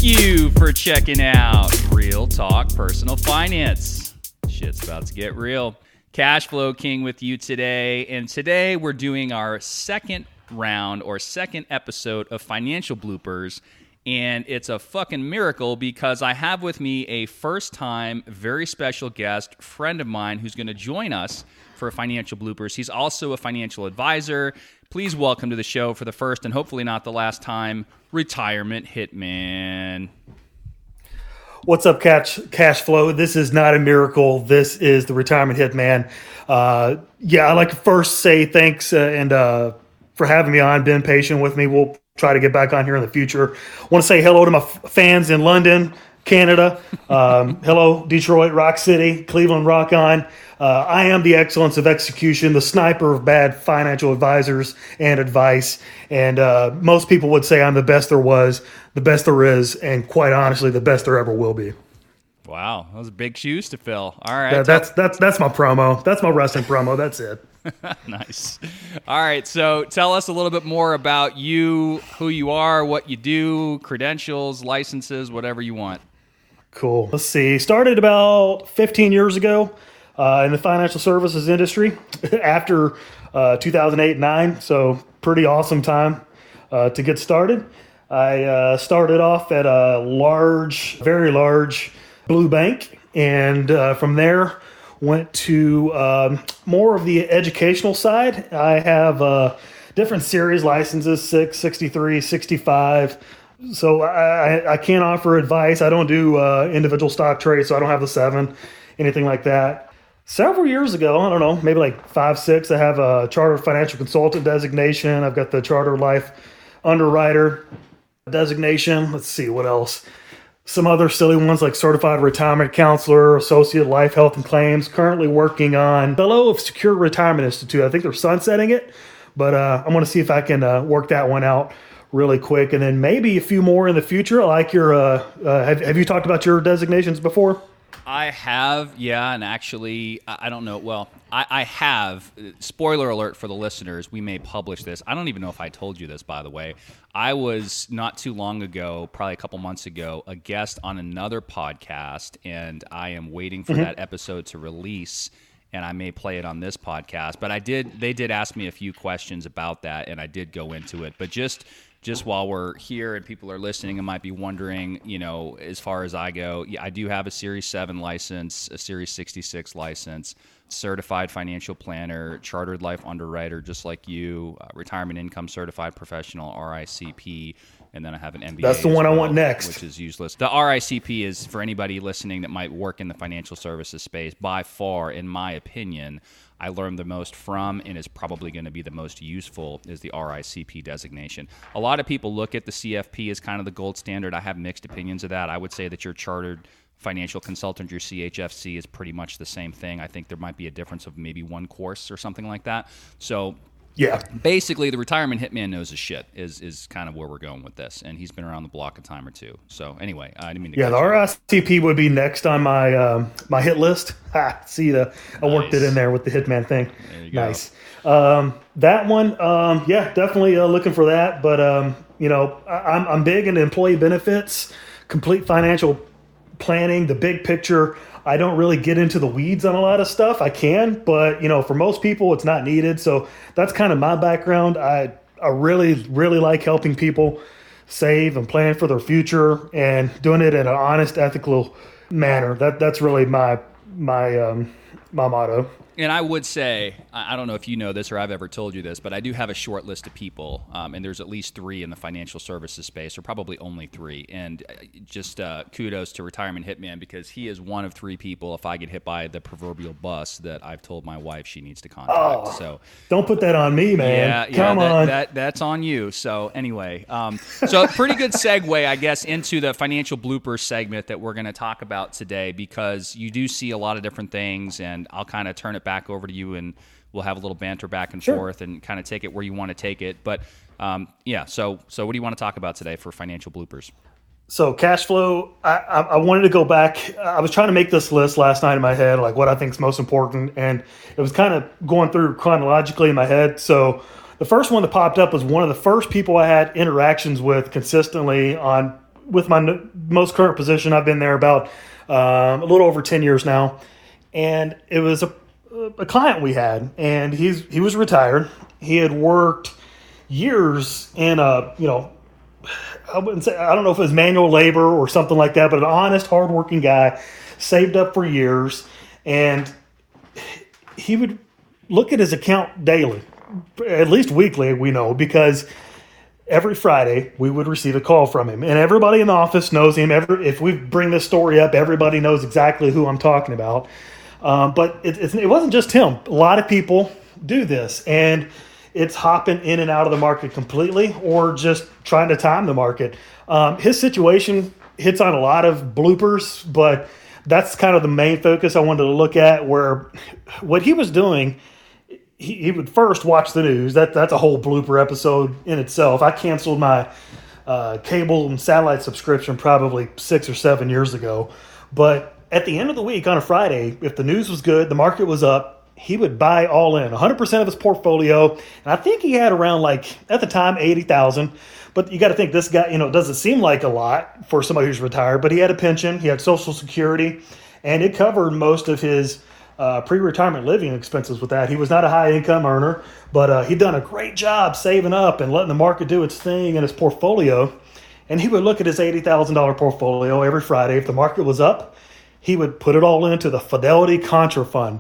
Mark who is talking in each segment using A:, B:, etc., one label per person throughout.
A: you for checking out Real Talk Personal Finance. Shit's about to get real. Cash Flow King with you today. And today we're doing our second round or second episode of Financial Bloopers. And it's a fucking miracle because I have with me a first-time, very special guest, friend of mine who's going to join us for Financial Bloopers. He's also a financial advisor. Please welcome to the show for the first and hopefully not the last time, Retirement Hitman.
B: What's up, Cash Flow? This is not a miracle. This is the Retirement Hitman. I'd like to first say thanks for having me on, been patient with me. We'll try to get back on here in the future. I want to say hello to my fans in London, Canada. Hello, Detroit, Rock City, Cleveland, Rock On. I am the excellence of execution, the sniper of bad financial advisors and advice. And most people would say I'm the best there was, the best there is, and quite honestly, the best there ever will be.
A: Wow, those are big shoes to fill. All right.
B: That's my promo. That's my wrestling promo. That's it.
A: Nice. All right, so tell us a little bit more about you, who you are, what you do, credentials, licenses, whatever you want.
B: Cool. Let's see. Started about 15 years ago in the financial services industry after 2008-9, so pretty awesome time to get started. I started off at a very large blue bank, and from there went to more of the educational side. I have different series licenses, 6, 63, 65. So I can't offer advice. I don't do individual stock trades, so I don't have the 7, anything like that. Several years ago, I don't know, maybe like 5, 6, I have a Chartered Financial Consultant designation. I've got the Chartered Life Underwriter designation. Let's see, what else? Some other silly ones like Certified Retirement Counselor, Associate Life Health and Claims. Currently working on Fellow of Secure Retirement Institute. I think they're sunsetting it, but I'm going to see if I can work that one out really quick. And then maybe a few more in the future. I like your, have you talked about your designations before?
A: I have, yeah, and actually, I don't know. Well, I have. Spoiler alert for the listeners, we may publish this. I don't even know if I told you this, by the way. I was not too long ago, probably a couple months ago, a guest on another podcast, and I am waiting for that episode to release, and I may play it on this podcast. But they did ask me a few questions about that, and I did go into it. But just while we're here and people are listening and might be wondering, as far as I go, I do have a Series 7 license, a Series 66 license, certified financial planner, chartered life underwriter, just like you, retirement income certified professional, RICP, and then I have an MBA.
B: That's the one I want next.
A: Which is useless. The RICP is for anybody listening that might work in the financial services space. By far, in my opinion, I learned the most from and is probably going to be the most useful is the RICP designation. A lot of people look at the CFP as kind of the gold standard. I have mixed opinions of that. I would say that your chartered financial consultant, your CHFC, is pretty much the same thing. I think there might be a difference of maybe one course or something like that. So
B: yeah,
A: basically the Retirement Hitman knows his shit is kind of where we're going with this, and he's been around the block a time or two. So anyway, I didn't mean to.
B: Yeah, the RICP would be next on my my hit list. I worked it in there with the Hitman thing.
A: There you go.
B: Nice. That one, definitely looking for that. But I'm big into employee benefits, complete financial planning, the big picture. I don't really get into the weeds on a lot of stuff. I can, but for most people, it's not needed. So that's kind of my background. I really, really like helping people save and plan for their future and doing it in an honest, ethical manner. That's really my motto.
A: And I would say, I don't know if you know this or I've ever told you this, but I do have a short list of people, and there's at least 3 in the financial services space, or probably only 3. And just kudos to Retirement Hitman, because he is one of 3 people, if I get hit by the proverbial bus, that I've told my wife she needs to contact.
B: Oh,
A: so
B: don't put that on me, man.
A: Come on. That's on you. So anyway, so pretty good segue, I guess, into the financial bloopers segment that we're going to talk about today, because you do see a lot of different things, and I'll kind of turn it back over to you, and we'll have a little banter back and forth and kind of take it where you want to take it. But so what do you want to talk about today for financial bloopers?
B: So cash flow, I wanted to go back. I was trying to make this list last night in my head, like what I think is most important, and it was kind of going through chronologically in my head. So the first one that popped up was one of the first people I had interactions with consistently on with my most current position, I've been there about a little over 10 years now. And it was a client we had, and he was retired. He had worked years in I wouldn't say, I don't know if it was manual labor or something like that, but an honest, hardworking guy, saved up for years, and he would look at his account daily, at least weekly, we know, because every Friday we would receive a call from him, and everybody in the office knows him. If we bring this story up, everybody knows exactly who I'm talking about. But it wasn't just him. A lot of people do this, and it's hopping in and out of the market completely or just trying to time the market. His situation hits on a lot of bloopers, but that's kind of the main focus I wanted to look at, where what he was doing, he would first watch the news. That's a whole blooper episode in itself. I canceled my cable and satellite subscription probably 6 or 7 years ago. But at the end of the week on a Friday, if the news was good, the market was up, he would buy all in, 100% of his portfolio. And I think he had around, at the time, 80,000. But you got to think, this guy, it doesn't seem like a lot for somebody who's retired, but he had a pension, he had Social Security, and it covered most of his pre-retirement living expenses with that. He was not a high income earner, but he'd done a great job saving up and letting the market do its thing in his portfolio. And he would look at his $80,000 portfolio every Friday. If the market was up, he would put it all into the Fidelity Contra Fund.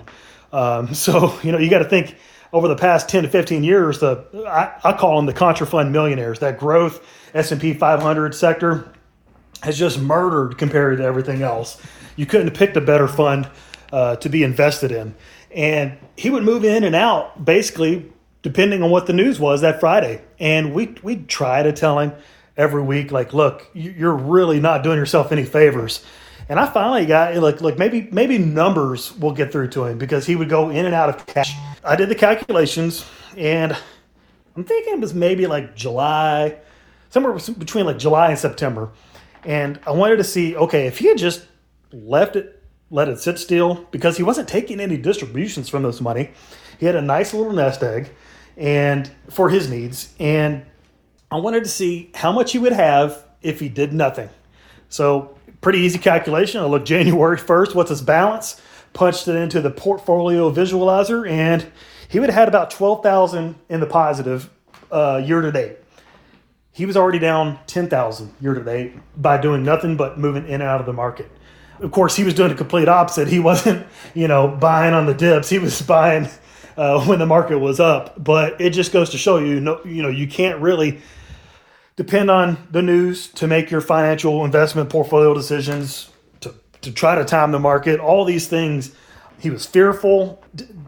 B: So, you got to think, over the past 10 to 15 years, I call them the Contra Fund millionaires. That growth S&P 500 sector has just murdered compared to everything else. You couldn't have picked a better fund to be invested in. And he would move in and out basically depending on what the news was that Friday. And we'd try to tell him every week, look, you're really not doing yourself any favors. And I finally got, maybe numbers will get through to him, because he would go in and out of cash. I did the calculations, and I'm thinking it was maybe July, somewhere between July and September. And I wanted to see, okay, if he had just let it sit still, because he wasn't taking any distributions from this money. He had a nice little nest egg and for his needs. And I wanted to see how much he would have if he did nothing. So pretty easy calculation. I looked January 1st, what's his balance? Punched it into the portfolio visualizer, and he would have had about 12,000 in the positive year to date. He was already down 10,000 year to date by doing nothing but moving in and out of the market. Of course, he was doing the complete opposite. He wasn't, buying on the dips. He was buying when the market was up. But it just goes to show you can't really depend on the news to make your financial investment portfolio decisions, to try to time the market, all these things. He was fearful.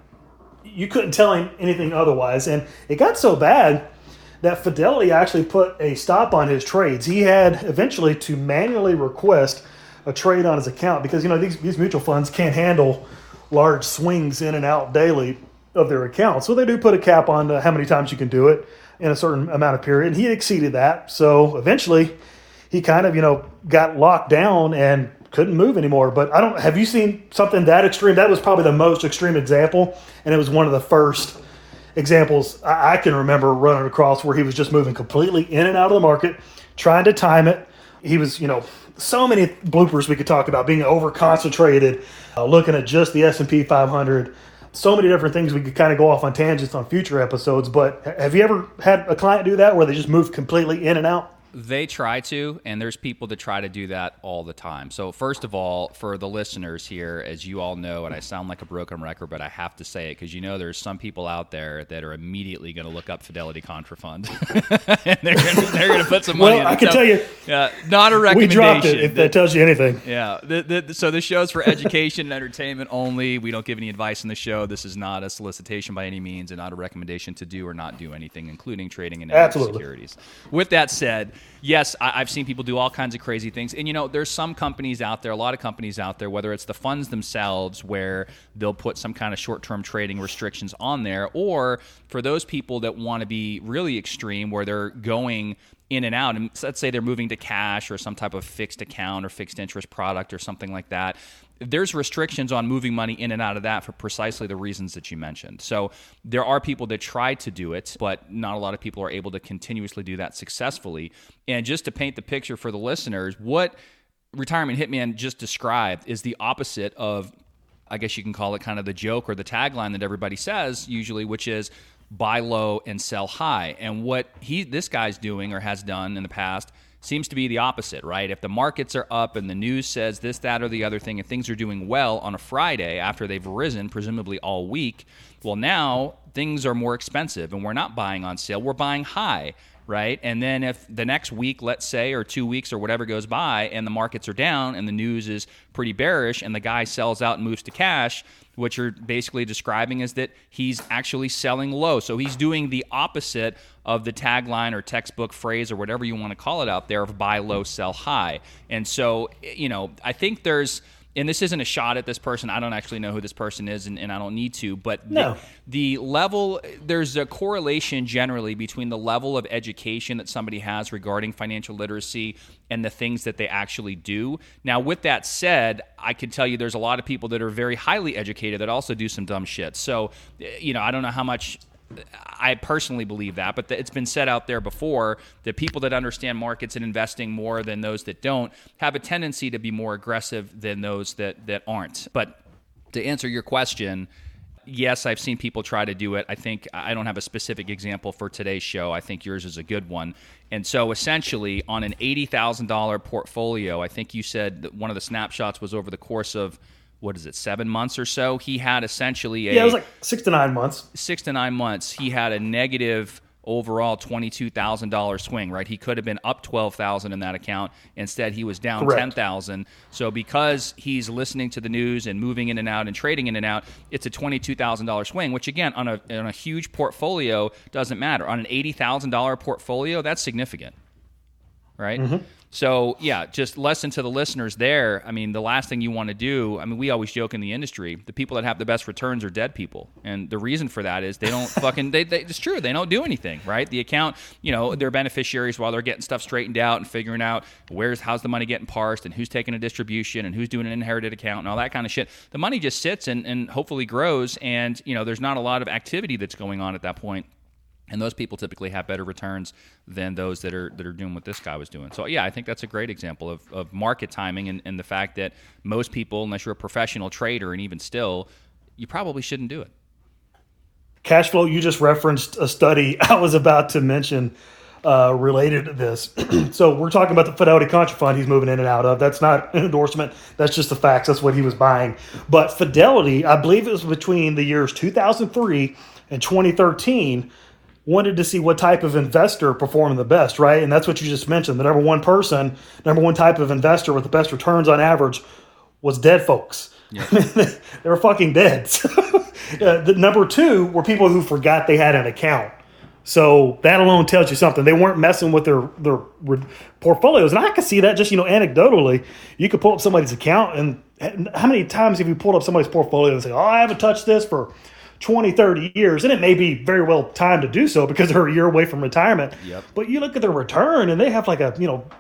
B: You couldn't tell him anything otherwise. And it got so bad that Fidelity actually put a stop on his trades. He had eventually to manually request a trade on his account, because these mutual funds can't handle large swings in and out daily of their account. So they do put a cap on how many times you can do it in a certain amount of period. And he exceeded that. So eventually he kind of, got locked down and couldn't move anymore. But have you seen something that extreme? That was probably the most extreme example. And it was one of the first examples I can remember running across, where he was just moving completely in and out of the market, trying to time it. He was, so many bloopers we could talk about, being over concentrated, looking at just the S&P 500. So many different things we could kind of go off on tangents on future episodes. But have you ever had a client do that, where they just move completely in and out?
A: They try to, and there's people that try to do that all the time. So first of all, for the listeners here, as you all know, and I sound like a broken record, but I have to say it, because there's some people out there that are immediately going to look up Fidelity Contra Fund, and they're going to put some money in it.
B: I can tell you,
A: not a recommendation.
B: We dropped it, if that tells you anything.
A: Yeah. So the show's for education and entertainment only. We don't give any advice on the show. This is not a solicitation by any means, and not a recommendation to do or not do anything, including trading in securities. With that said, yes, I've seen people do all kinds of crazy things. And, there's some companies out there, a lot of companies out there, whether it's the funds themselves where they'll put some kind of short-term trading restrictions on there, or for those people that want to be really extreme, where they're going in and out, and let's say they're moving to cash or some type of fixed account or fixed interest product or something like that. there's restrictions on moving money in and out of that for precisely the reasons that you mentioned. So there are people that try to do it, but not a lot of people are able to continuously do that successfully. And just to paint the picture for the listeners, what Retirement Hitman just described is the opposite of, I guess you can call it kind of the joke or the tagline that everybody says usually, which is buy low and sell high. And what this guy's doing or has done in the past seems to be the opposite, right? If the markets are up and the news says this, that, or the other thing, and things are doing well on a Friday after they've risen, presumably all week, well, now things are more expensive and we're not buying on sale, we're buying high, right? And then if the next week, let's say, or 2 weeks or whatever goes by and the markets are down and the news is pretty bearish and the guy sells out and moves to cash, what you're basically describing is that he's actually selling low. So he's doing the opposite of the tagline or textbook phrase or whatever you want to call it out there of buy low, sell high. And so, I think there's, and this isn't a shot at this person. I don't actually know who this person is, and I don't need to. But
B: no.
A: the level, there's a correlation generally between the level of education that somebody has regarding financial literacy and the things that they actually do. Now, with that said, I can tell you there's a lot of people that are very highly educated that also do some dumb shit. So, I don't know how much I personally believe that, but it's been said out there before that people that understand markets and investing more than those that don't have a tendency to be more aggressive than those that aren't. But to answer your question, yes, I've seen people try to do it. I think I don't have a specific example for today's show. I think yours is a good one. And so essentially on an $80,000 portfolio, I think you said that one of the snapshots was over the course of 7 months or so? He had essentially
B: it was like 6 to 9 months.
A: 6 to 9 months. He had a negative overall $22,000 swing, right? He could have been up $12,000 in that account. Instead, he was down $10,000. So because he's listening to the news and moving in and out and trading in and out, it's a $22,000 swing, which again, on a huge portfolio, doesn't matter. On an $80,000 portfolio, that's significant, right? Mm-hmm. So, yeah, just lesson to the listeners there. I mean, the last thing you want to do, we always joke in the industry, the people that have the best returns are dead people. And the reason for that is they don't fucking, it's true, they don't do anything, right? The account, they're beneficiaries while they're getting stuff straightened out and figuring out how's the money getting parsed and who's taking a distribution and who's doing an inherited account and all that kind of shit. The money just sits and hopefully grows, and, there's not a lot of activity that's going on at that point. And those people typically have better returns than those that are doing what this guy was doing. So, yeah, I think that's a great example of market timing and the fact that most people, unless you're a professional trader, and even still, you probably shouldn't do it.
B: Cash flow, you just referenced a study I was about to mention related to this. So we're talking about the Fidelity Contra Fund he's moving in and out of. That's not an endorsement. That's just the facts. That's what he was buying. But Fidelity, I believe it was between the years 2003 and 2013, wanted to see what type of investor performed the best, right? And that's what you just mentioned. The number one type of investor with the best returns on average was dead folks. Yep. They were fucking dead. The number two were people who forgot they had an account. So that alone tells you something. They weren't messing with their portfolios. And I can see that just, anecdotally. You could pull up somebody's account, and how many times have you pulled up somebody's portfolio and say, I haven't touched this for 20, 30 years, and it may be very well time to do so because they're a year away from retirement. Yep. But you look at their return, and they have like a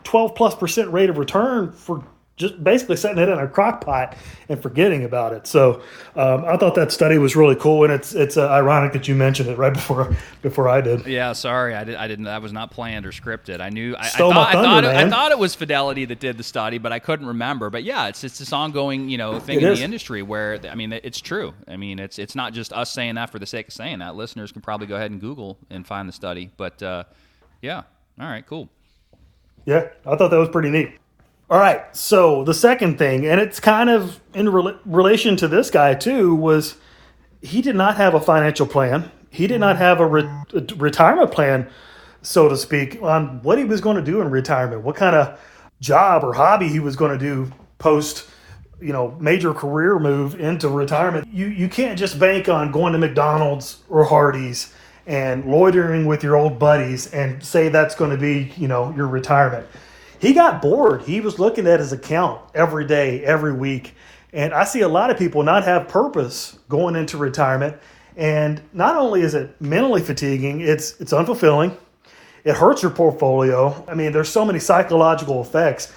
B: 12+% rate of return for just basically setting it in a crock pot and forgetting about it. So I thought that study was really cool, and it's ironic that you mentioned it right before I did.
A: Yeah, sorry, I didn't. That was not planned or scripted. I knew. I thought it was Fidelity that did the study, but I couldn't remember. But yeah, it's this ongoing thing in the industry where it's true. It's not just us saying that for the sake of saying that. Listeners can probably go ahead and Google and find the study. But yeah, all right, cool.
B: Yeah, I thought that was pretty neat. All right, so the second thing, and it's kind of in relation to this guy too, was he did not have a financial plan. He did not have a retirement plan, so to speak, on what he was going to do in retirement, what kind of job or hobby he was going to do post, major career move into retirement. You can't just bank on going to McDonald's or Hardee's and loitering with your old buddies and say that's going to be, your retirement. He got bored. He was looking at his account every day, every week. And I see a lot of people not have purpose going into retirement. And not only is it mentally fatiguing, it's unfulfilling. It hurts your portfolio. There's so many psychological effects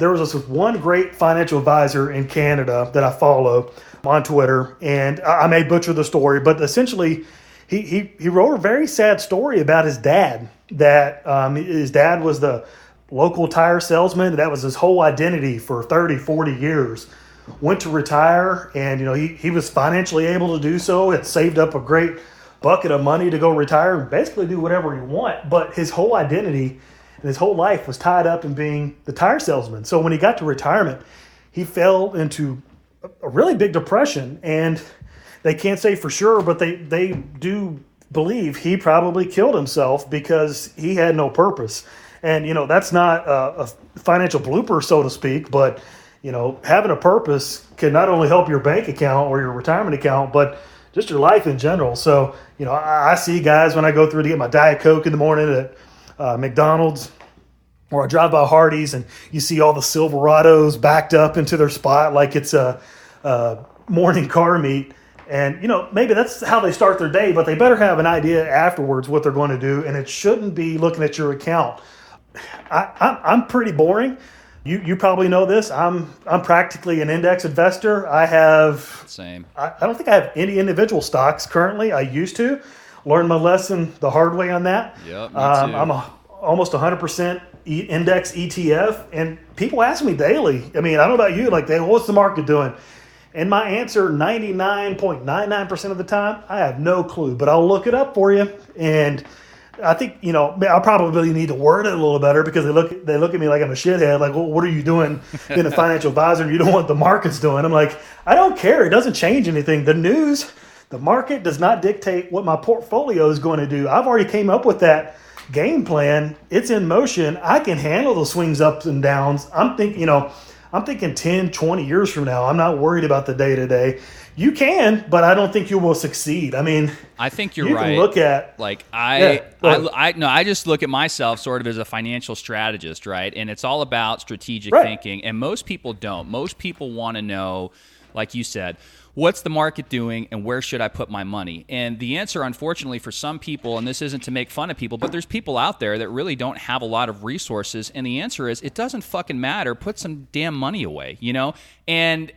B: there was this one great financial advisor in Canada that I follow on Twitter, and I may butcher the story, but essentially he wrote a very sad story about his dad, that his dad was the local tire salesman. That was his whole identity for 30, 40 years. Went to retire, and he was financially able to do so. Had saved up a great bucket of money to go retire and basically do whatever he want. But his whole identity and his whole life was tied up in being the tire salesman. So when he got to retirement, he fell into a really big depression, and they can't say for sure, but they do believe he probably killed himself because he had no purpose. And, that's not a financial blooper, so to speak, but, having a purpose can not only help your bank account or your retirement account, but just your life in general. So, I see guys when I go through to get my Diet Coke in the morning at McDonald's, or I drive by Hardee's, and you see all the Silverados backed up into their spot like it's a morning car meet. And, maybe that's how they start their day, but they better have an idea afterwards what they're going to do, and it shouldn't be looking at your account. I'm pretty boring. You probably know this. I'm practically an index investor. I have
A: same.
B: I don't think I have any individual stocks currently. I used to. Learned my lesson the hard way on that.
A: Yep, me too.
B: I'm almost 100% index ETF, and people ask me daily. I mean, I don't know about you. Like, what's the market doing? And my answer, 99.99% of the time, I have no clue. But I'll look it up for you. And I think, I probably need to word it a little better, because they look at me like I'm a shithead. Like, well, what are you doing being a financial advisor? You don't know what the market's doing. I'm like, I don't care. It doesn't change anything. The news, the market does not dictate what my portfolio is going to do. I've already came up with that game plan. It's in motion. I can handle the swings ups and downs. I'm thinking 10, 20 years from now. I'm not worried about the day-to-day. You can, but I don't think you will succeed. I mean,
A: I think you're right.
B: You can look at...
A: Like, I just look at myself sort of as a financial strategist, right? And it's all about strategic thinking, and most people don't. Most people want to know, like you said, what's the market doing and where should I put my money? And the answer, unfortunately, for some people, and this isn't to make fun of people, but there's people out there that really don't have a lot of resources, and the answer is, it doesn't fucking matter. Put some damn money away, And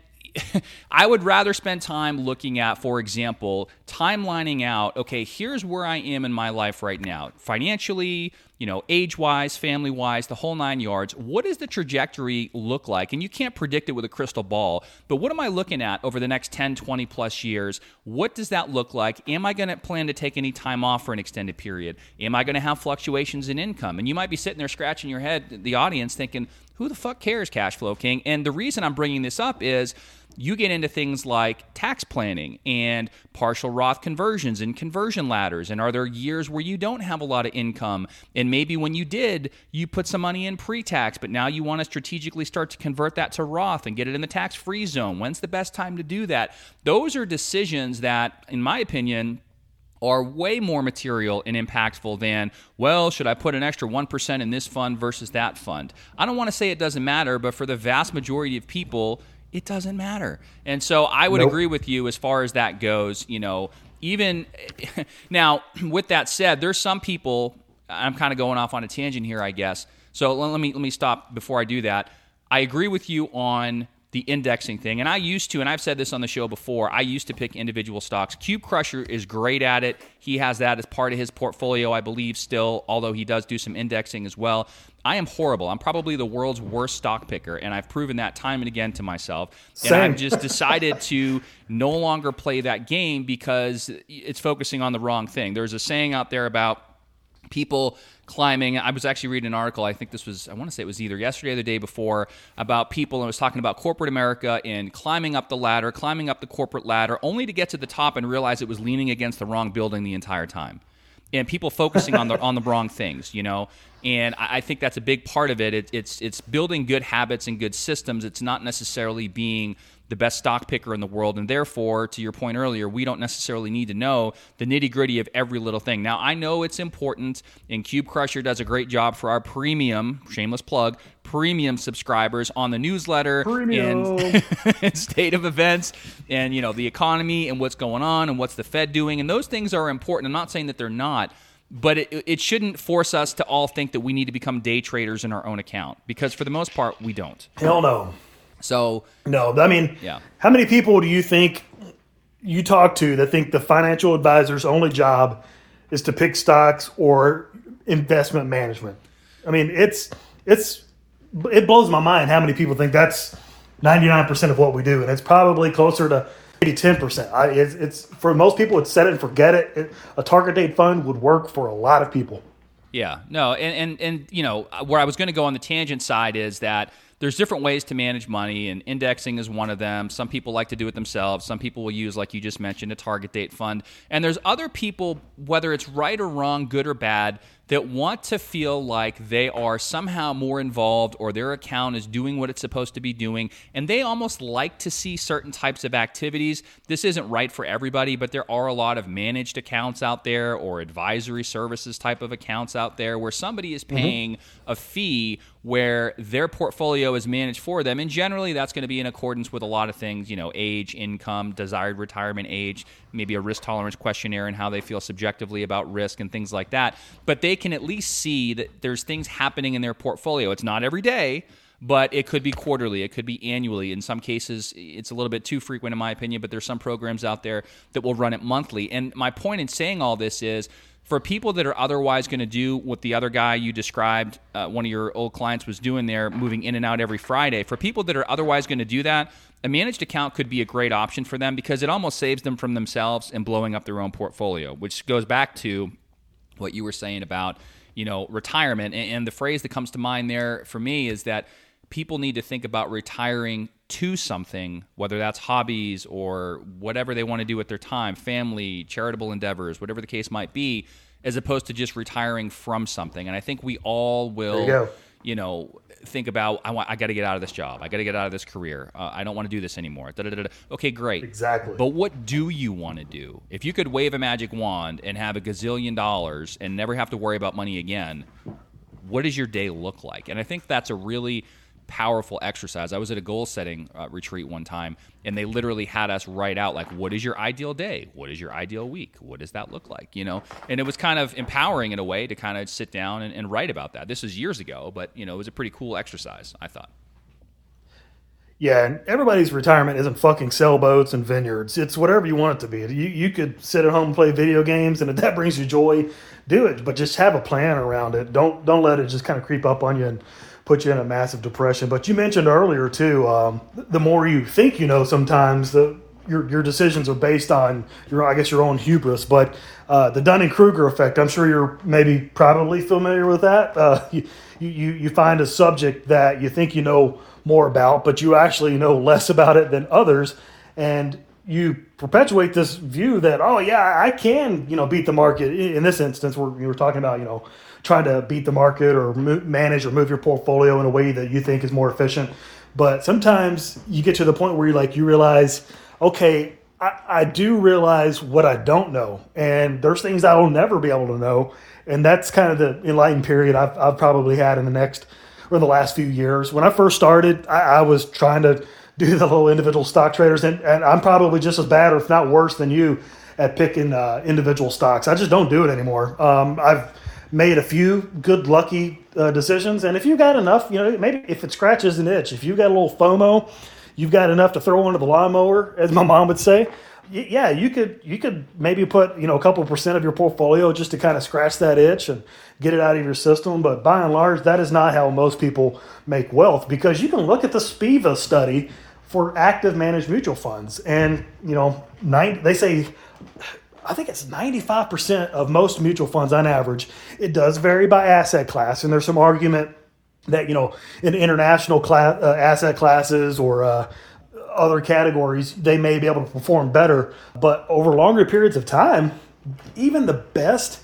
A: I would rather spend time looking at, for example, timelining out, okay, here's where I am in my life right now. Financially, age-wise, family-wise, the whole 9 yards. What does the trajectory look like? And you can't predict it with a crystal ball, but what am I looking at over the next 10, 20 plus years? What does that look like? Am I going to plan to take any time off for an extended period? Am I going to have fluctuations in income? And you might be sitting there scratching your head, the audience, thinking, who the fuck cares, Cash Flow King? And the reason I'm bringing this up is you get into things like tax planning and partial Roth conversions and conversion ladders. And are there years where you don't have a lot of income? And maybe when you did, you put some money in pre-tax, but now you want to strategically start to convert that to Roth and get it in the tax-free zone. When's the best time to do that? Those are decisions that, in my opinion, are way more material and impactful than, well, should I put an extra 1% in this fund versus that fund? I don't want to say it doesn't matter, but for the vast majority of people, it doesn't matter. And so I would agree with you as far as that goes. Even now, with that said, there's some people, I'm kind of going off on a tangent here, I guess. So let me stop before I do that. I agree with you on the indexing thing. And I used to, and I've said this on the show before, I used to pick individual stocks. Cube Crusher is great at it. He has that as part of his portfolio, I believe, still, although he does do some indexing as well. I am horrible. I'm probably the world's worst stock picker, and I've proven that time and again to myself.
B: Same.
A: And I've just decided to no longer play that game because it's focusing on the wrong thing. There's a saying out there about people climbing. I was actually reading an article, I want to say it was either yesterday or the day before, about people, and it was talking about corporate America and climbing up the ladder, climbing up the corporate ladder, only to get to the top and realize it was leaning against the wrong building the entire time. And people focusing on the wrong things, And I think that's a big part of it. It's building good habits and good systems. It's not necessarily being the best stock picker in the world. And therefore, to your point earlier, we don't necessarily need to know the nitty-gritty of every little thing. Now, I know it's important, and Cube Crusher does a great job for our premium, shameless plug, premium subscribers on the newsletter and state of events and, the economy and what's going on and what's the Fed doing. And those things are important. I'm not saying that they're not. But it shouldn't force us to all think that we need to become day traders in our own account, because for the most part, we don't.
B: Hell no.
A: So
B: no, I mean,
A: yeah.
B: How many people do you think you talk to that think the financial advisor's only job is to pick stocks or investment management? I mean, it blows my mind how many people think that's 99% of what we do, and it's probably closer to maybe 10%. It's for most people, it's set it and forget it. A target date fund would work for a lot of people.
A: Yeah, no, and you know, where I was going to go on the tangent side is that there's different ways to manage money, and indexing is one of them. Some people like to do it themselves. Some people will use, like you just mentioned, a target date fund. And there's other people, whether it's right or wrong, good or bad, that want to feel like they are somehow more involved, or their account is doing what it's supposed to be doing, and they almost like to see certain types of activities. This isn't right for everybody, but there are a lot of managed accounts out there, or advisory services type of accounts out there, where somebody is paying a fee where their portfolio is managed for them, and generally that's going to be in accordance with a lot of things, you know, age, income, desired retirement age, maybe a risk tolerance questionnaire and how they feel subjectively about risk and things like that. But they can at least see that there's things happening in their portfolio. It's not every day, but it could be quarterly, it could be annually. In some cases, it's a little bit too frequent in my opinion, but there's some programs out there that will run it monthly. And my point in saying all this is, for people that are otherwise going to do what the other guy you described, one of your old clients was doing there, moving in and out every Friday, for people that are otherwise going to do that, a managed account could be a great option for them, because it almost saves them from themselves and blowing up their own portfolio, which goes back to what you were saying about, you know, retirement. And the phrase that comes to mind there for me is that people need to think about retiring to something, whether that's hobbies or whatever they want to do with their time, family, charitable endeavors, whatever the case might be, as opposed to just retiring from something. And I think we all will, you know, think about, I got to get out of this job. I got to get out of this career. I don't want to do this anymore. Okay, great.
B: Exactly.
A: But what do you want to do? If you could wave a magic wand and have $1 gazillion and never have to worry about money again, what does your day look like? And I think that's a really powerful exercise. I was at a goal setting retreat one time, and they literally had us write out, like, what is your ideal day? What is your ideal week? What does that look like? You know, and it was kind of empowering in a way to kind of sit down and write about that. This was years ago, but you know, it was a pretty cool exercise, I thought.
B: Yeah, and everybody's retirement isn't fucking sailboats and vineyards. It's whatever you want it to be. You could sit at home and play video games, and if that brings you joy, do it. But just have a plan around it. Don't let it just kind of creep up on you and put you in a massive depression. But you mentioned earlier too, the more you think you know, sometimes your decisions are based on your own hubris. But the Dunning-Kruger effect, I'm sure you're probably familiar with that. You find a subject that you think you know more about, but you actually know less about it than others, and you perpetuate this view that, oh yeah, I can, beat the market. In this instance, where you were talking about, trying to beat the market or manage or move your portfolio in a way that you think is more efficient. But sometimes you get to the point where you realize, okay, I do realize what I don't know, and there's things I will never be able to know. And that's kind of the enlightened period I've probably had in the last few years. When I first started, I was trying to do the little individual stock traders, and I'm probably just as bad, or if not worse than you, at picking individual stocks. I just don't do it anymore. I've made a few good, lucky decisions, and if you got enough, maybe if it scratches an itch, if you got a little FOMO, you've got enough to throw under the lawnmower, as my mom would say. Yeah, you could maybe put a couple % of your portfolio just to kind of scratch that itch and get it out of your system. But by and large, that is not how most people make wealth, because you can look at the SPIVA study for active managed mutual funds, and they say, I think it's 95% of most mutual funds on average. It does vary by asset class, and there's some argument that in international asset classes or other categories, they may be able to perform better. But over longer periods of time, even the best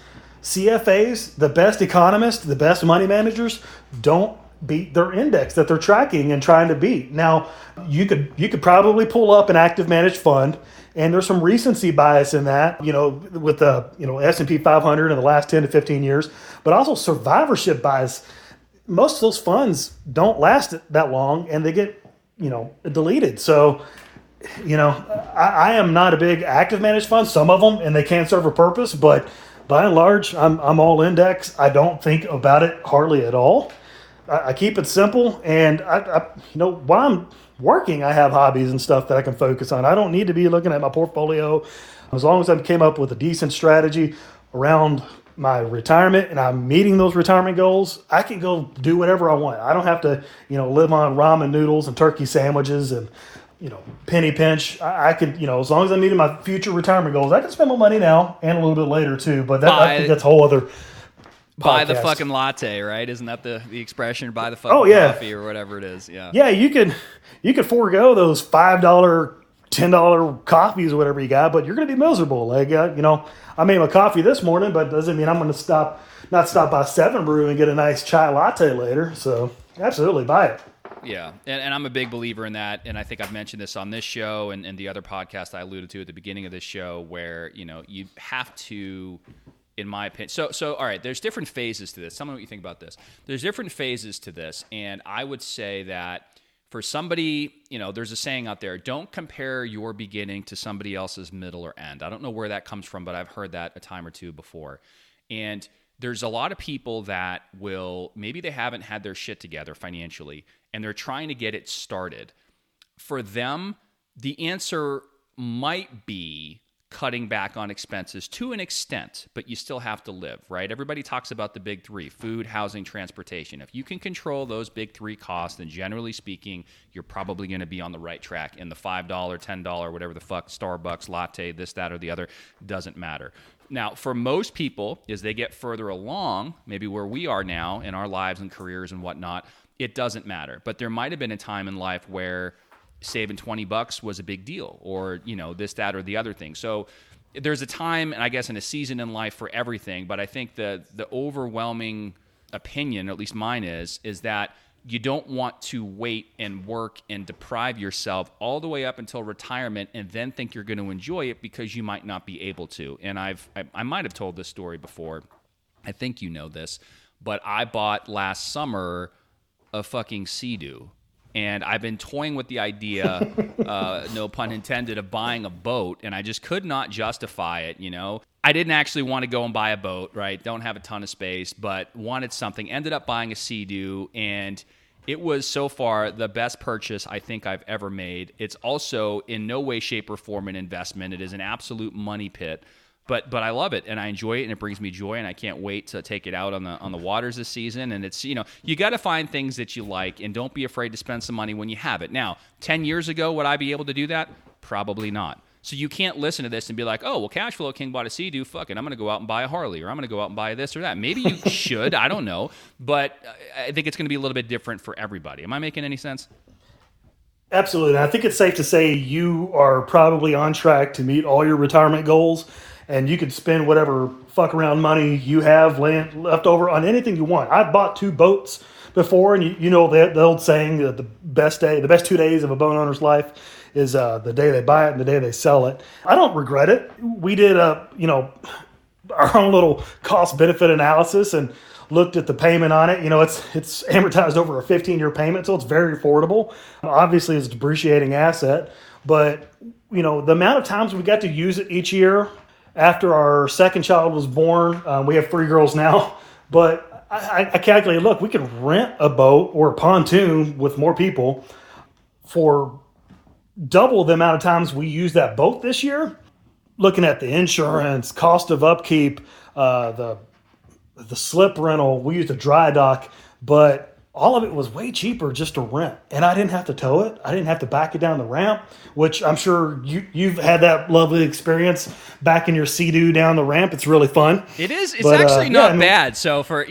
B: CFAs, the best economists, the best money managers don't beat their index that they're tracking and trying to beat. Now, you could probably pull up an active managed fund, and there's some recency bias in that, with the S&P 500 in the last 10 to 15 years, but also survivorship bias. Most of those funds don't last that long, and they get deleted. So, I am not a big active managed fund. Some of them, and they can serve a purpose, but by and large, I'm all index. I don't think about it hardly at all. I keep it simple, and while I'm working, I have hobbies and stuff that I can focus on. I don't need to be looking at my portfolio. As long as I came up with a decent strategy around my retirement and I'm meeting those retirement goals, I can go do whatever I want. I don't have to, live on ramen noodles and turkey sandwiches and, penny pinch. I could, as long as I'm meeting my future retirement goals, I can spend my money now and a little bit later too. But I think that's a whole other
A: buy
B: podcast.
A: The fucking latte, right? Isn't that the expression? Buy the fucking coffee or whatever it is. Yeah.
B: Yeah, you could forego those $5, $10 coffees or whatever you got, but you're going to be miserable. Like, I made my coffee this morning, but doesn't mean I'm going to not stop by 7 Brew and get a nice chai latte later. So absolutely buy it.
A: Yeah, and I'm a big believer in that, and I think I've mentioned this on this show and the other podcast I alluded to at the beginning of this show where, you have to, in my opinion, so all right, there's different phases to this. Tell me what you think about this. There's different phases to this, and I would say that for somebody, there's a saying out there, don't compare your beginning to somebody else's middle or end. I don't know where that comes from, but I've heard that a time or two before. And there's a lot of people that maybe they haven't had their shit together financially, and they're trying to get it started. For them, the answer might be cutting back on expenses to an extent, but you still have to live, right? Everybody talks about the big 3, food, housing, transportation. If you can control those big 3 costs, then generally speaking, you're probably going to be on the right track. And the $5, $10, whatever the fuck, Starbucks, latte, this, that, or the other, doesn't matter. Now, for most people, as they get further along, maybe where we are now in our lives and careers and whatnot, it doesn't matter. But there might have been a time in life where saving $20 was a big deal, or, this, that, or the other thing. So there's a time, and I guess in a season in life for everything, but I think the overwhelming opinion, or at least mine is that you don't want to wait and work and deprive yourself all the way up until retirement and then think you're going to enjoy it because you might not be able to. And I might have told this story before. I think you know this, but I bought last summer a fucking Sea-Doo. And I've been toying with the idea, no pun intended, of buying a boat, and I just could not justify it, I didn't actually want to go and buy a boat, right? Don't have a ton of space, but wanted something. Ended up buying a Sea-Doo, and it was so far the best purchase I think I've ever made. It's also in no way, shape, or form an investment. It is an absolute money pit. But I love it, and I enjoy it, and it brings me joy, and I can't wait to take it out on the waters this season. And it's, you got to find things that you like, and don't be afraid to spend some money when you have it. Now, 10 years ago, would I be able to do that? Probably not. So you can't listen to this and be like, oh, well, Cashflow King bought a Sea-Doo, fuck it, I'm going to go out and buy a Harley, or I'm going to go out and buy this or that. Maybe you should, I don't know, but I think it's going to be a little bit different for everybody. Am I making any sense?
B: Absolutely. And I think it's safe to say you are probably on track to meet all your retirement goals. And you could spend whatever fuck around money you have left over on anything you want. I've bought 2 boats before, and the old saying that the best 2 days of a boat owner's life is the day they buy it and the day they sell it. I don't regret it. We did our own little cost benefit analysis and looked at the payment on it. It's amortized over a 15-year payment, so it's very affordable. Obviously, it's a depreciating asset, but the amount of times we got to use it each year. After our second child was born, we have 3 girls now, but I calculated, look, we could rent a boat or a pontoon with more people for double the amount of times we use that boat this year. Looking at the insurance, cost of upkeep, the slip rental, we used a dry dock, but all of it was way cheaper just to rent. And I didn't have to tow it. I didn't have to back it down the ramp, which I'm sure you've had that lovely experience backing your Sea-Doo down the ramp. It's really fun.
A: It is. It's actually not bad. So the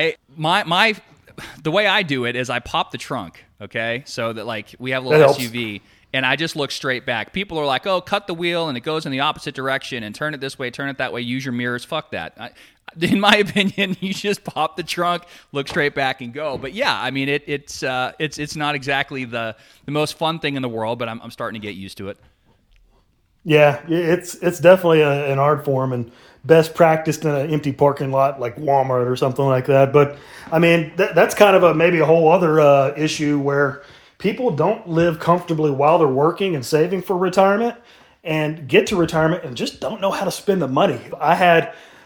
A: way I do it is I pop the trunk, okay? So that we have a little SUV. And I just look straight back. People are like, oh, cut the wheel and it goes in the opposite direction and turn it this way, turn it that way, use your mirrors. Fuck that. In my opinion, you just pop the trunk, look straight back and go. But yeah, I mean, it's not exactly the most fun thing in the world, but I'm starting to get used to it.
B: Yeah, it's definitely an art form and best practiced in an empty parking lot like Walmart or something like that. But I mean, that's kind of maybe a whole other issue where people don't live comfortably while they're working and saving for retirement and get to retirement and just don't know how to spend the money. I had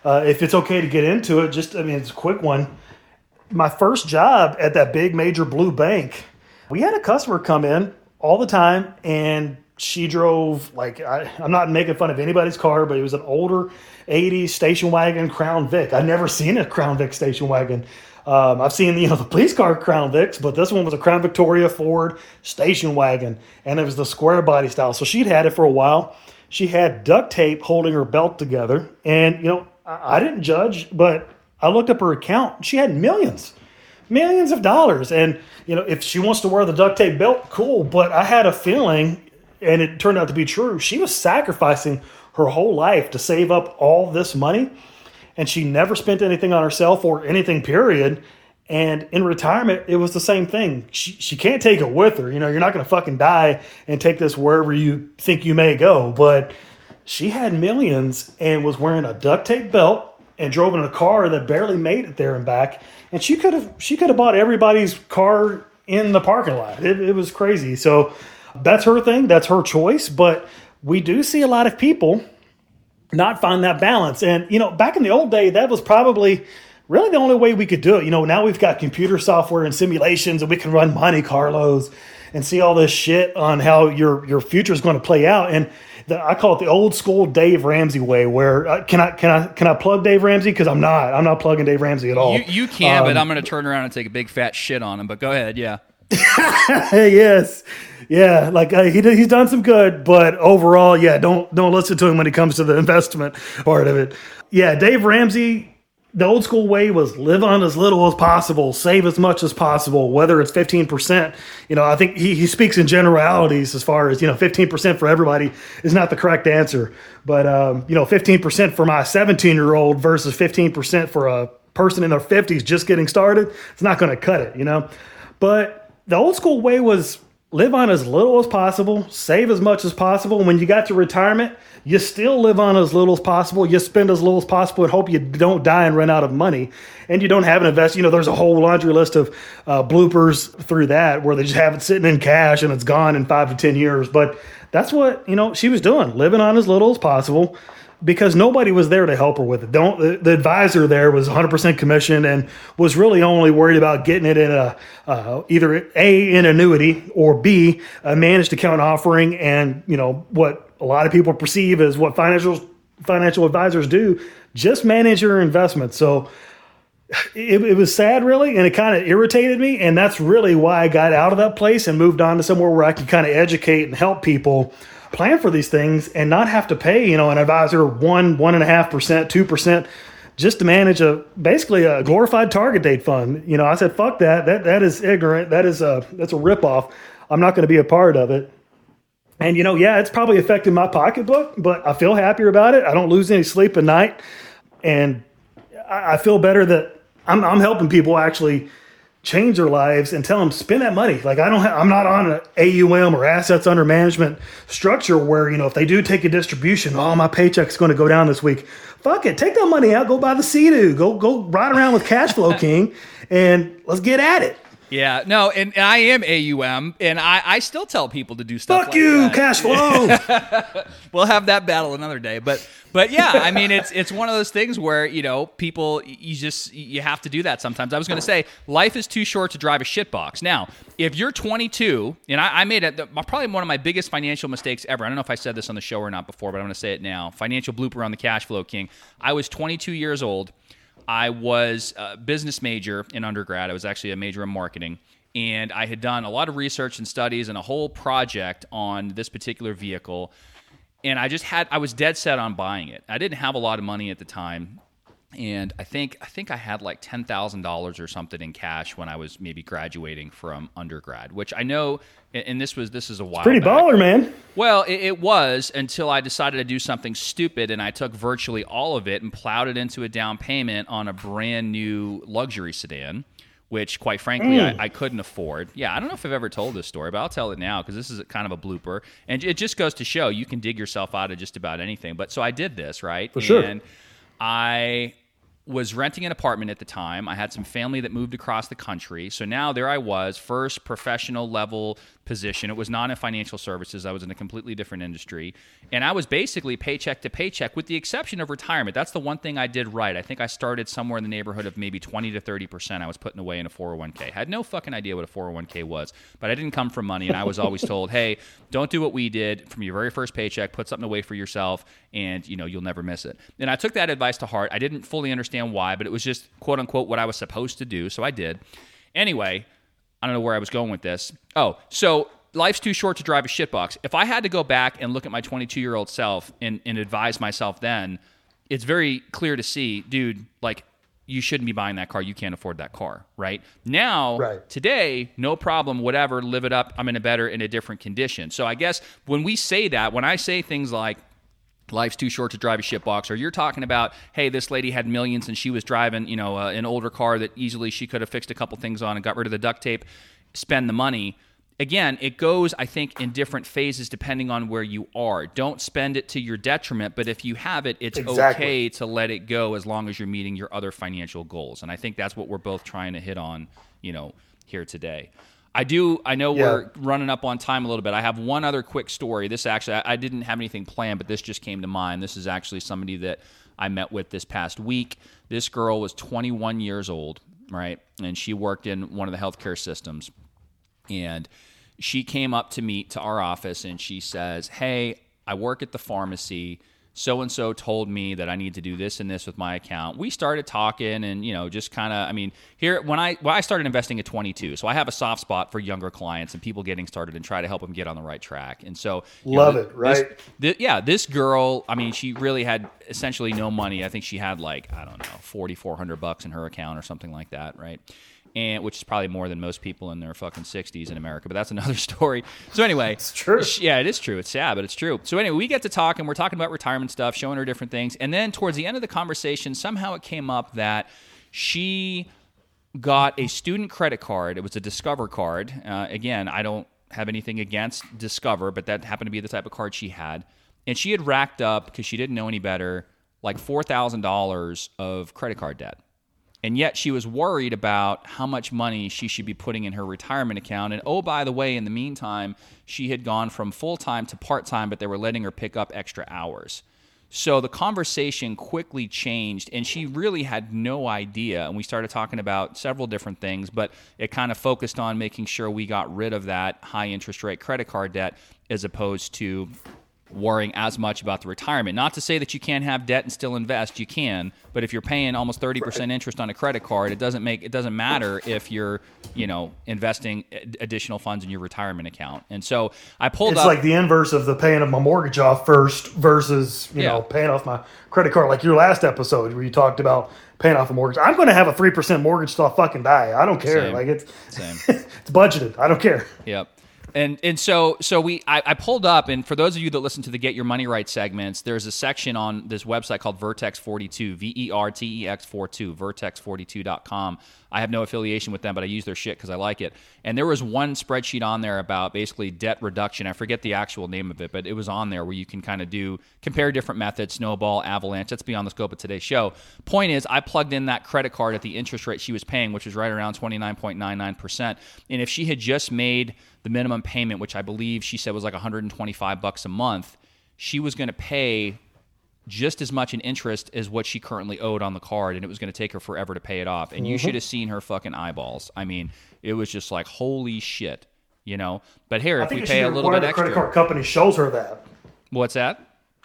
B: if it's okay to get into it, it's a quick one. My first job at that big major blue bank, we had a customer come in all the time, and she drove, I'm not making fun of anybody's car, but it was an older 80s station wagon Crown Vic. I've never seen a Crown Vic station wagon. I've seen the police car Crown Vics, but this one was a Crown Victoria Ford station wagon, and it was the square body style. So she'd had it for a while. She had duct tape holding her belt together, and I didn't judge, but I looked up her account. She had millions of dollars, and if she wants to wear the duct tape belt, cool. But I had a feeling, and it turned out to be true, she was sacrificing her whole life to save up all this money. And she never spent anything on herself or anything, period. And in retirement, it was the same thing. She can't take it with her. You're not going to fucking die and take this wherever you think you may go. But she had millions and was wearing a duct tape belt and drove in a car that barely made it there and back. And she could have bought everybody's car in the parking lot. It was crazy. So that's her thing. That's her choice. But we do see a lot of people not find that balance. And, back in the old day, that was probably really the only way we could do it. Now we've got computer software and simulations, and we can run Monte Carlos and see all this shit on how your future is going to play out. And I call it the old school Dave Ramsey way, where can I plug Dave Ramsey? Because I'm not plugging Dave Ramsey at all.
A: You can, but I'm going to turn around and take a big fat shit on him. But go ahead, yeah.
B: Yes. Yeah, he's done some good, but overall, yeah, don't listen to him when it comes to the investment part of it. Yeah, Dave Ramsey, the old school way was live on as little as possible, save as much as possible, whether it's 15%. I think he speaks in generalities as far as, 15% for everybody is not the correct answer. But, 15% for my 17-year-old versus 15% for a person in their 50s just getting started, it's not going to cut it, But the old school way was live on as little as possible, save as much as possible. And when you got to retirement, you still live on as little as possible. You spend as little as possible and hope you don't die and run out of money. And you don't have an invest. There's a whole laundry list of bloopers through that where they just have it sitting in cash and it's gone in 5 to 10 years. But that's what, she was doing, living on as little as possible, because nobody was there to help her with it. The advisor there was 100% commission and was really only worried about getting it in either A, an annuity, or B, a managed account offering. And what a lot of people perceive as what financial advisors do, just manage your investments. So it was sad, really, and it kind of irritated me. And that's really why I got out of that place and moved on to somewhere where I could kind of educate and help people plan for these things and not have to pay, an advisor 1.5%, 2%, just to manage basically a glorified target date fund. I said, fuck that. That is ignorant. That's a ripoff. I'm not going to be a part of it. And, it's probably affected my pocketbook, but I feel happier about it. I don't lose any sleep at night. And I feel better that I'm helping people actually change their lives and tell them spend that money. I'm not on an AUM or assets under management structure where, if they do take a distribution, my paycheck's going to go down this week. Fuck it. Take that money out. Go buy the Sea-Doo. Go ride around with Cash Flow King and let's get at it.
A: Yeah, no, and I am AUM, and I still tell people to do stuff
B: Fuck you,
A: that.
B: Cash Flow.
A: We'll have that battle another day. But yeah, it's one of those things where, people, you have to do that sometimes. I was going to say, life is too short to drive a shitbox. Now, if you're 22, and I made probably one of my biggest financial mistakes ever. I don't know if I said this on the show or not before, but I'm going to say it now. Financial blooper on the Cash Flow King. I was 22 years old. I was a business major in undergrad. I was actually a major in marketing. And I had done a lot of research and studies and a whole project on this particular vehicle. And I was dead set on buying it. I didn't have a lot of money at the time. And I think I had like $10,000 or something in cash when I was maybe graduating from undergrad, which I know, and this is a while
B: pretty
A: back.
B: Baller, man.
A: Well, it was until I decided to do something stupid, and I took virtually all of it and plowed it into a down payment on a brand new luxury sedan, which, quite frankly, I couldn't afford. Yeah, I don't know if I've ever told this story, but I'll tell it now because this is kind of a blooper. And it just goes to show you can dig yourself out of just about anything. But so I did this, right?
B: For sure.
A: And I was renting an apartment at the time. I had some family that moved across the country. So now there I was, first professional level position. It was not in financial services. I was in a completely different industry. And I was basically paycheck to paycheck with the exception of retirement. That's the one thing I did right. I think I started somewhere in the neighborhood of maybe 20 to 30% I was putting away in a 401k. I had no fucking idea what a 401k was, but I didn't come from money. And I was always told, hey, don't do what we did from your very first paycheck. Put something away for yourself and, you'll never miss it. And I took that advice to heart. I didn't fully understand why, but it was just quote unquote what I was supposed to do. So I did. Anyway, I don't know where I was going with this. Oh, so life's too short to drive a shitbox. If I had to go back and look at my 22-year-old self and advise myself then, it's very clear to see, dude, like, you shouldn't be buying that car. You can't afford that car, right? Now, Today, no problem, whatever, live it up. I'm in a different condition. So I guess when we say that, when I say things like, life's too short to drive a shitbox, or you're talking about, hey, this lady had millions and she was driving, an older car that easily she could have fixed a couple things on and got rid of the duct tape, spend the money. Again, it goes, I think, in different phases depending on where you are. Don't spend it to your detriment, but if you have it, it's okay to let it go as long as you're meeting your other financial goals. And I think that's what we're both trying to hit on, here today. I know we're running up on time a little bit. I have one other quick story. This actually, I didn't have anything planned, but this just came to mind. This is actually somebody that I met with this past week. This girl was 21 years old, right? And she worked in one of the healthcare systems. And she came up to our office and she says, hey, I work at the pharmacy. So-and-so told me that I need to do this and this with my account. We started talking and, just kind of, here, when I started investing at 22, so I have a soft spot for younger clients and people getting started and try to help them get on the right track. And so,
B: love it, right?
A: This girl, she really had essentially no money. I think she had $4,400 in her account or something like that, right? And which is probably more than most people in their fucking 60s in America, but that's another story. So anyway,
B: it's true.
A: Yeah, it is true. It's sad, but it's true. So anyway, we get to talk, and we're talking about retirement stuff, showing her different things, and then towards the end of the conversation, somehow it came up that she got a student credit card. It was a Discover card. Again, I don't have anything against Discover, but that happened to be the type of card she had, and she had racked up, because she didn't know any better, like $4,000 of credit card debt. And yet she was worried about how much money she should be putting in her retirement account. And oh, by the way, in the meantime, she had gone from full-time to part-time, but they were letting her pick up extra hours. So the conversation quickly changed, and she really had no idea. And we started talking about several different things, but it kind of focused on making sure we got rid of that high interest rate credit card debt as opposed to worrying as much about the retirement. Not to say that you can't have debt and still invest. You can, but if you're paying almost 30% interest on a credit card, it doesn't matter if you're, investing additional funds in your retirement account. And so I pulled up.
B: It's like the inverse of the paying of my mortgage off first versus, paying off my credit card. Like your last episode where you talked about paying off a mortgage. I'm going to have a 3% mortgage till I fucking die. I don't care.
A: Same.
B: Like it's
A: Same.
B: It's budgeted. I don't care.
A: Yep. And so I pulled up, and for those of you that listen to the Get Your Money Right segments, there's a section on this website called Vertex 42, VERTEX 42, vertex42.com. I have no affiliation with them, but I use their shit because I like it. And there was one spreadsheet on there about basically debt reduction. I forget the actual name of it, but it was on there where you can kind of compare different methods, snowball, avalanche. That's beyond the scope of today's show. Point is, I plugged in that credit card at the interest rate she was paying, which was right around 29.99%. And if she had just made the minimum payment, which I believe she said was like $125 a month, she was going to pay just as much in interest as what she currently owed on the card, and it was going to take her forever to pay it off. And you should have seen her fucking eyeballs. It was just like, holy shit, But here, if we pay a little bit extra.
B: The credit card company shows her that.
A: What's that?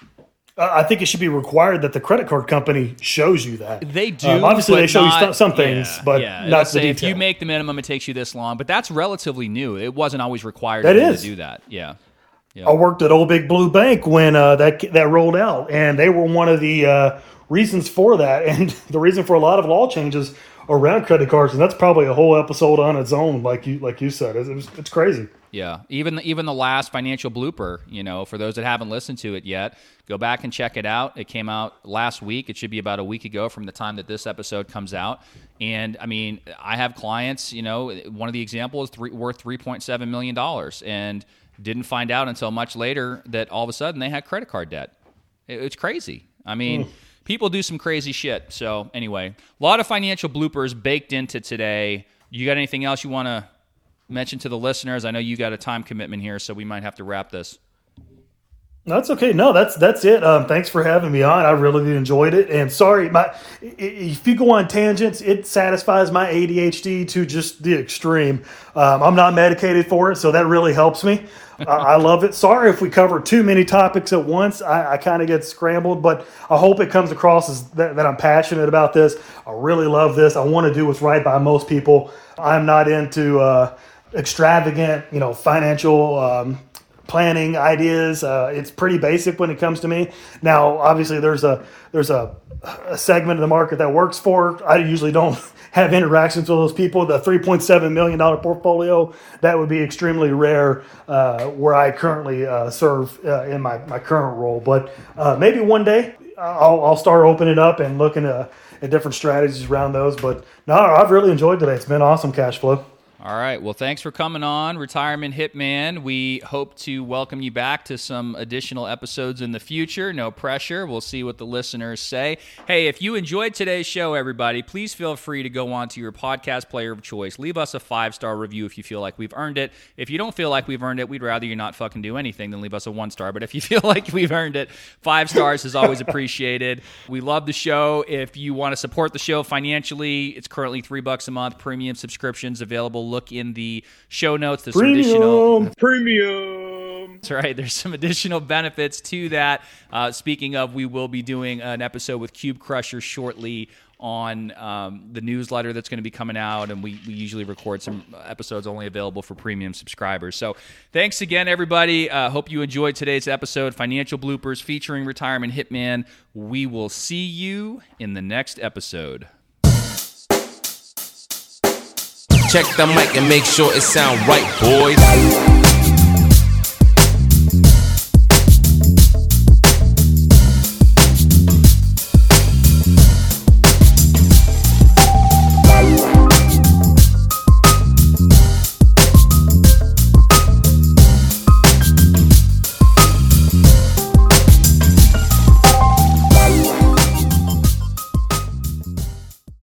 B: I think it should be required that the credit card company shows you that.
A: They do.
B: Obviously, they show you some things, but not the detail.
A: If you make the minimum, it takes you this long. But that's relatively new. It wasn't always required to do that. Yeah.
B: I worked at Old Big Blue Bank when that rolled out, and they were one of the reasons for that, and the reason for a lot of law changes around credit cards. And that's probably a whole episode on its own, like you said. It's crazy.
A: Yeah, even the last financial blooper, for those that haven't listened to it yet, go back and check it out. It came out last week. It should be about a week ago from the time that this episode comes out. And I have clients, one of the examples worth $3.7 million and didn't find out until much later that all of a sudden they had credit card debt. It's crazy. people do some crazy shit. So anyway, a lot of financial bloopers baked into today. You got anything else you want to mention to the listeners? I know you got a time commitment here, so we might have to wrap this.
B: That's okay. No, that's it. Thanks for having me on. I really enjoyed it. And sorry, if you go on tangents, it satisfies my ADHD to just the extreme. I'm not medicated for it, so that really helps me. I love it. Sorry if we cover too many topics at once. I kind of get scrambled, but I hope it comes across as that I'm passionate about this. I really love this. I want to do what's right by most people. I'm not into extravagant, financial planning ideas. It's pretty basic when it comes to me. Now, obviously, there's a segment of the market that works for. I usually don't have interactions with those people. The $3.7 million portfolio, that would be extremely rare where I currently serve in my current role. But maybe one day I'll start opening it up and looking at different strategies around those. But no, I've really enjoyed today. It's been awesome, Cash Flow.
A: All right. Well, thanks for coming on, Retirement Hitman. We hope to welcome you back to some additional episodes in the future. No pressure. We'll see what the listeners say. Hey, if you enjoyed today's show, everybody, please feel free to go on to your podcast player of choice. Leave us a 5-star review if you feel like we've earned it. If you don't feel like we've earned it, we'd rather you not fucking do anything than leave us a 1-star. But if you feel like we've earned it, 5 stars is always appreciated. We love the show. If you want to support the show financially, it's currently $3 a month. Premium subscriptions available. Look in the show notes. There's some additional
C: premium.
A: That's right. There's some additional benefits to that. Speaking of, we will be doing an episode with Cube Crusher shortly on the newsletter that's going to be coming out, and we usually record some episodes only available for premium subscribers. So thanks again, everybody. Hope you enjoyed today's episode, Financial Bloopers featuring Retirement Hitman. We will see you in the next episode.
D: Check the mic and make sure it sound right, boys.